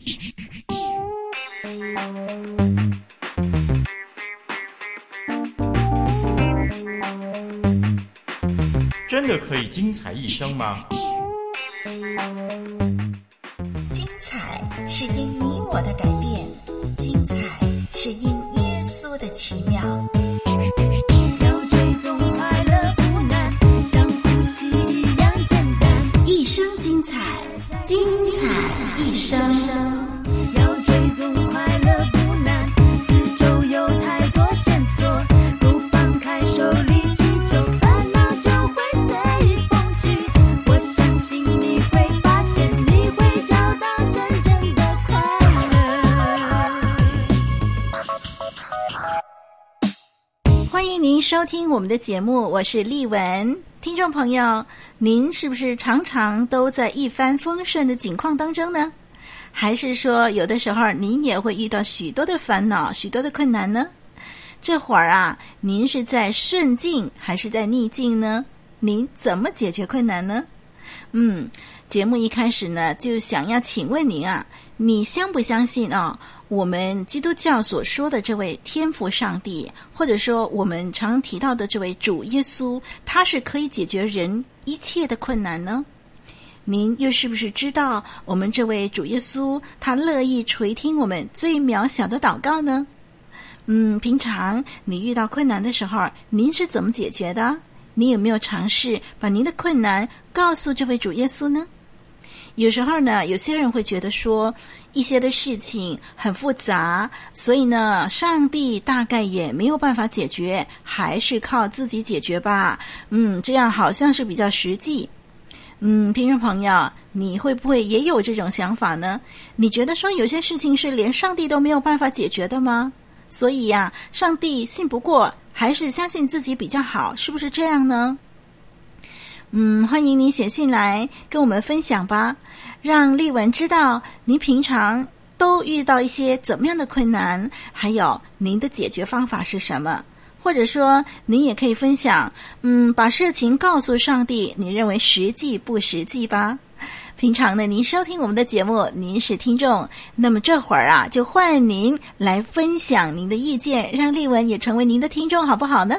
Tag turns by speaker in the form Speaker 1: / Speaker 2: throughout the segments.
Speaker 1: 真的可以精彩一生吗？
Speaker 2: 精彩是因你我的改变，精彩是因耶稣的奇妙。
Speaker 3: 要追踪快乐不难，像呼吸一样简单。
Speaker 2: 一生精彩，精彩一生。
Speaker 3: 要追踪快乐不难，四周有太多线索，不放开手里祈求，烦恼就会随意风去。我相信你会发现，你会找到真正的快乐。
Speaker 2: 欢迎您收听我们的节目，我是丽文。听众朋友，您是不是常常都在一帆风顺的境况当中呢？还是说有的时候您也会遇到许多的烦恼，许多的困难呢？这会儿啊，您是在顺境还是在逆境呢？您怎么解决困难呢？节目一开始呢，就想要请问您啊，你相不相信啊，我们基督教所说的这位天父上帝，或者说我们常提到的这位主耶稣，他是可以解决人一切的困难呢？您又是不是知道我们这位主耶稣他乐意垂听我们最渺小的祷告呢？平常你遇到困难的时候，您是怎么解决的？你有没有尝试把您的困难告诉这位主耶稣呢？有时候呢，有些人会觉得说一些的事情很复杂，所以呢，上帝大概也没有办法解决，还是靠自己解决吧。这样好像是比较实际。听众朋友，你会不会也有这种想法呢？你觉得说有些事情是连上帝都没有办法解决的吗？所以呀，上帝信不过，还是相信自己比较好，是不是这样呢？欢迎你写信来跟我们分享吧，让丽文知道你平常都遇到一些怎么样的困难，还有您的解决方法是什么。或者说您也可以分享把事情告诉上帝，你认为实际不实际吧。平常呢，您收听我们的节目，您是听众，那么这会儿啊，就换您来分享您的意见，让丽文也成为您的听众，好不好呢？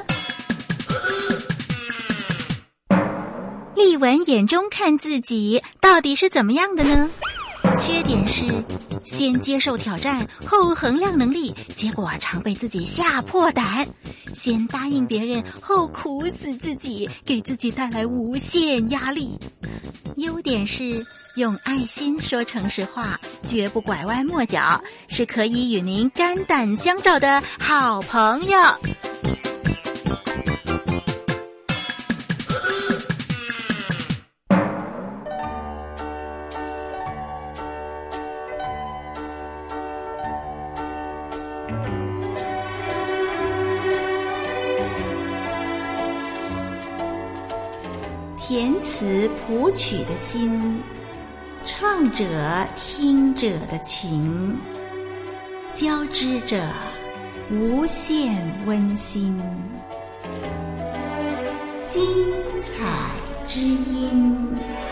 Speaker 2: 丽文眼中看自己到底是怎么样的呢？缺点是先接受挑战，后衡量能力，结果常被自己吓破胆；先答应别人，后苦死自己，给自己带来无限压力。优点是用爱心说诚实话，绝不拐弯抹角，是可以与您肝胆相照的好朋友。填词谱曲的心，唱者听者的情，交织着无限温馨。精彩之音。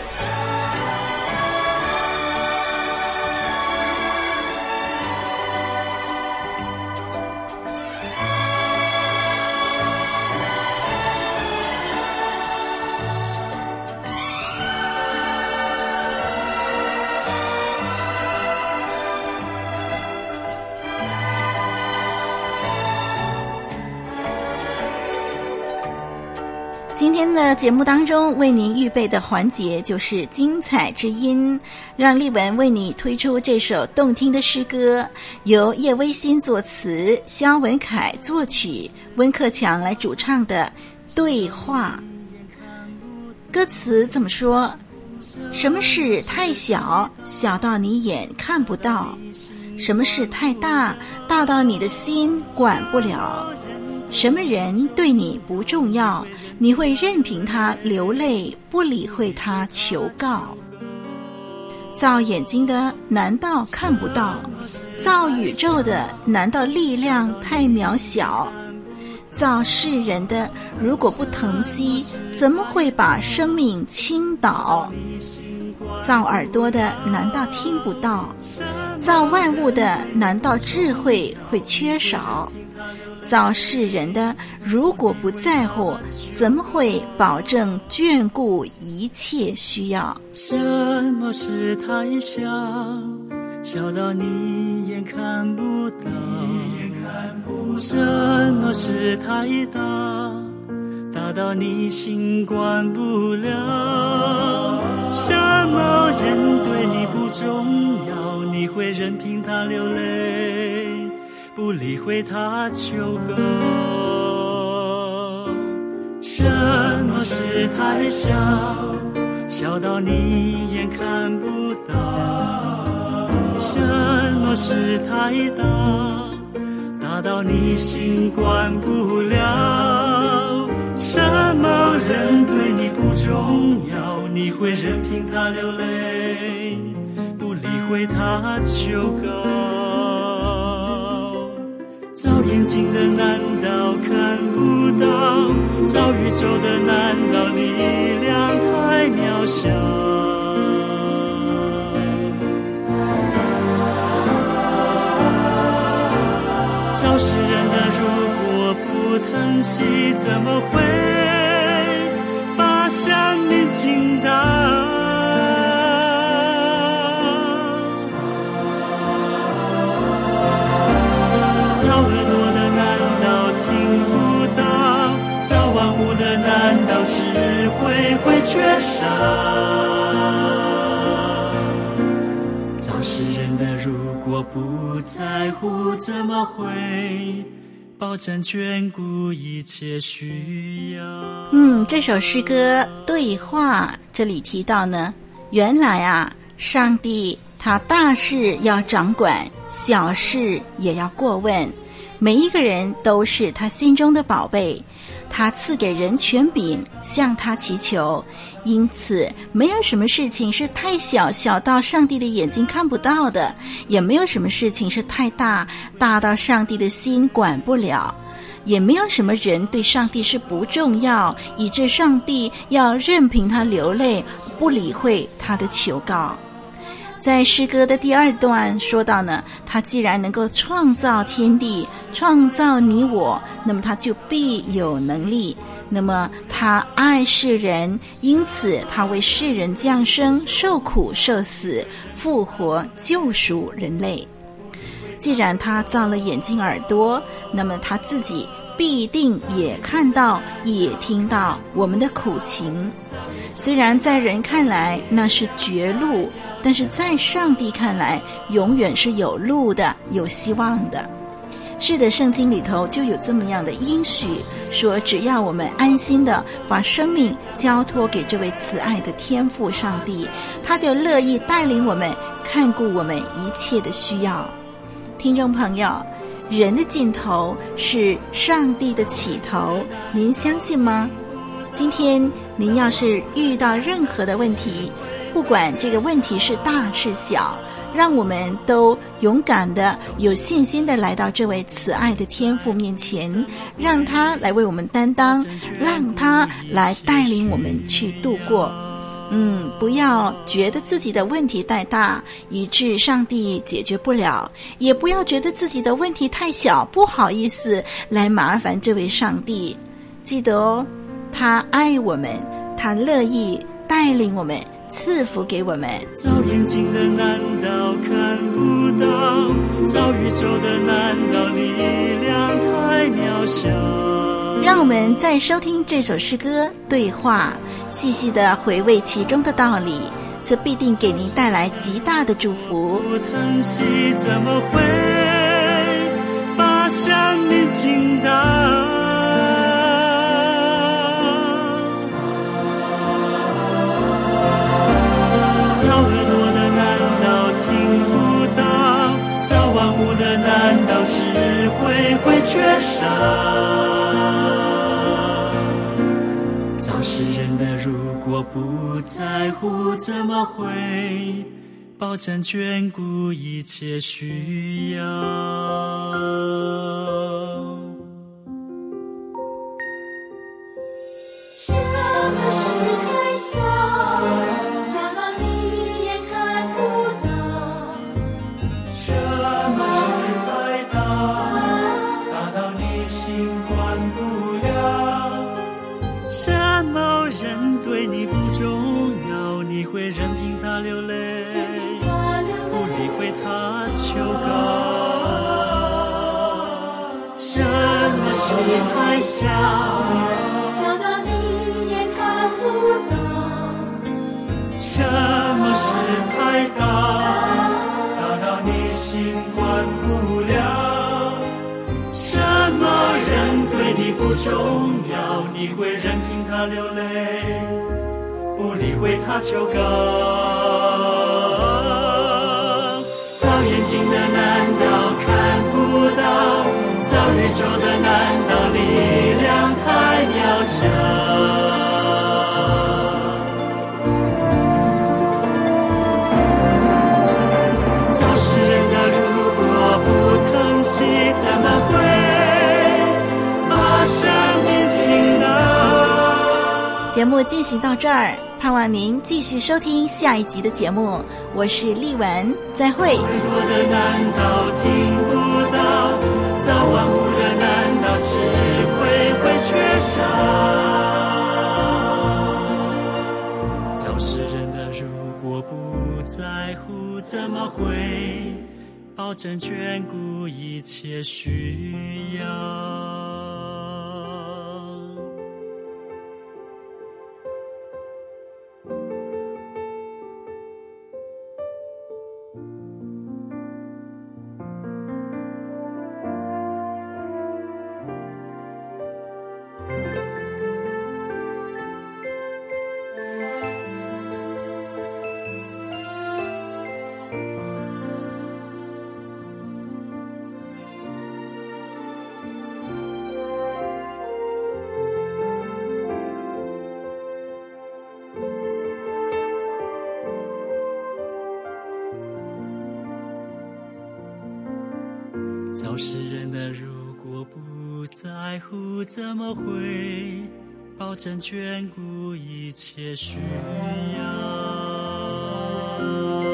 Speaker 2: 今天的节目当中为您预备的环节就是精彩之音，让丽文为你推出这首动听的诗歌，由叶微心作词，肖文凯作曲，温克强来主唱的对话。歌词这么说：什么事太小，小到你眼看不到；什么事太大，大到你的心管不了；什么人对你不重要，你会任凭他流泪，不理会他求告。造眼睛的难道看不到？造宇宙的难道力量太渺小？造世人的如果不疼惜，怎么会把生命倾倒？ 造耳朵的难道听不到？造万物的难道智慧会缺少？造世人的如果不在乎，怎么会保证眷顾一切需要？
Speaker 4: 什么是太小，小到你眼看不到？什么是太大，大到你心管不了？什么人对你不重要，你会任凭他流泪，不理会他求告？什么是太小，小到你眼看不到？什么是太大，大到你心管不了？什么人对你不重要，你会任凭他流泪，不理会他求告？造眼睛的难道看不到？造宇宙的难道力量太渺小？造世人的如果不疼惜，怎么会把生命倾倒？造耳朵的难道听不到？造万物的难道智慧会缺少？造世人的如果不在乎，怎么会保证眷顾一切需要？
Speaker 2: 这首诗歌对话这里提到呢，原来啊，上帝他大事要掌管，小事也要过问，每一个人都是他心中的宝贝，他赐给人权柄，向他祈求，因此没有什么事情是太小，小到上帝的眼睛看不到的，也没有什么事情是太大，大到上帝的心管不了，也没有什么人对上帝是不重要，以致上帝要任凭他流泪，不理会他的求告。在诗歌的第二段说到呢，他既然能够创造天地，创造你我，那么他就必有能力。那么他爱世人，因此他为世人降生，受苦受死，复活救赎人类。既然他造了眼睛耳朵，那么他自己必定也看到也听到我们的苦情。虽然在人看来那是绝路，但是在上帝看来永远是有路的，有希望的。是的，圣经里头就有这么样的应许，说只要我们安心的把生命交托给这位慈爱的天父上帝，他就乐意带领我们，看顾我们一切的需要。听众朋友，人的尽头是上帝的起头，您相信吗？今天您要是遇到任何的问题，不管这个问题是大是小，让我们都勇敢的、有信心的来到这位慈爱的天父面前，让他来为我们担当，让他来带领我们去度过。不要觉得自己的问题太大，以致上帝解决不了，也不要觉得自己的问题太小，不好意思来麻烦这位上帝。记得哦，他爱我们，他乐意带领我们，赐福给我们。
Speaker 4: 造眼睛的难道看不到？造宇宙的难道力量太渺小？
Speaker 2: 让我们再收听这首诗歌对话，细细的回味其中的道理，这必定给您带来极大的祝福。
Speaker 4: 不疼惜怎么会把生命倾倒？造耳朵的难道听不到？造万物的难道智慧会缺少？造世人的如果不在乎，怎么会保证眷顾一切需要？
Speaker 3: 什么是太小，小到你
Speaker 4: 求告。什么是太小，
Speaker 3: 小到你也看不到；
Speaker 4: 什么是太大，大到你心管不了。什么人对你不重要，你会任凭他流泪，不理会他求告。造眼睛的难道看不到？造宇宙的难道力量太渺小？造世人的如果不疼惜，怎么会把生命倾倒？
Speaker 2: 节目进行到这儿，盼望您继续收听下一集的节目。我是丽文，再会。
Speaker 4: 太多的难道听不到？造万物的难道智慧会缺少？造世人的如果不在乎，怎么会保证眷顾一切需要？造世人的如果不在乎，怎么会保证眷顾一切需要？